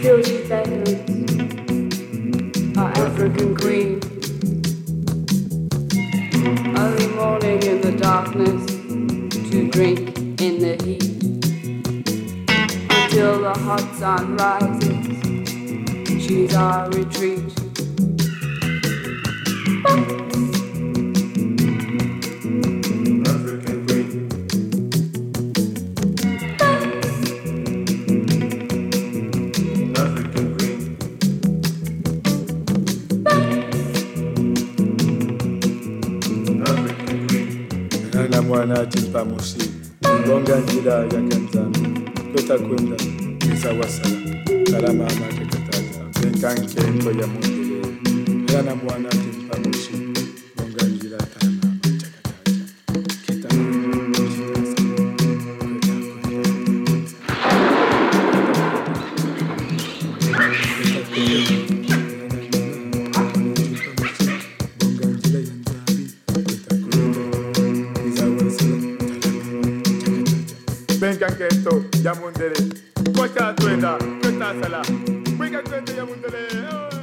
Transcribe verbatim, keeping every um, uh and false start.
Guilty beggars, our African queen. Early morning in the darkness, to drink in the heat, until the hot sun rises. She's our retreat. Mwana timpamusi ngonga njira ya kanzani kweta kwenda nisawasala salama amake kataja benkanke ko ya mundele yana mwana timpamusi ngonga njira tana amake kataja kita Benkanketo ya mundele, kocha tuenda, kweta sala, benkanketo ya mundele.